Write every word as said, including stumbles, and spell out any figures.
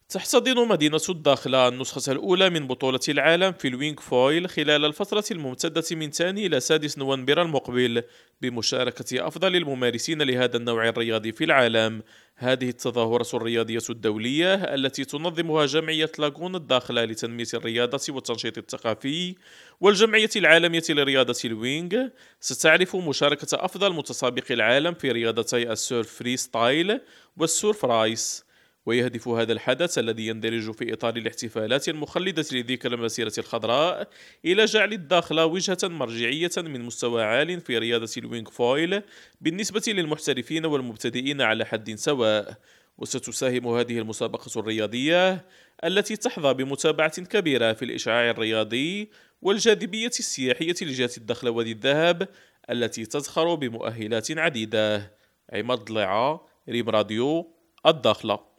تحتضن مدينة الداخلة النسخة الأولى من بطولة العالم في الوينغ فويل خلال الفترة الممتدة من ثاني إلى سادس نوفمبر المقبل، بمشاركة أفضل الممارسين لهذا النوع الرياضي في العالم. هذه التظاهرة الرياضية الدولية التي تنظمها جمعية لاغون الداخلة لتنمية الرياضة والتنشيط الثقافي والجمعية العالمية لرياضة الوينغ ستعرف مشاركة أفضل متسابقي العالم في رياضتي السيرف فري ستايل والسيرف رايس. ويهدف هذا الحدث الذي يندرج في إطار الاحتفالات المخلدة لذكرى المسيرة الخضراء إلى جعل الداخلة وجهة مرجعية من مستوى عال في رياضة الوينغ فويل بالنسبة للمحترفين والمبتدئين على حد سواء. وستساهم هذه المسابقة الرياضية التي تحظى بمتابعة كبيرة في الإشعاع الرياضي والجاذبية السياحية لجهة الدخل وادي الذهب التي تزخر بمؤهلات عديدة. عماد ضليعة، ريم راديو، الداخلة.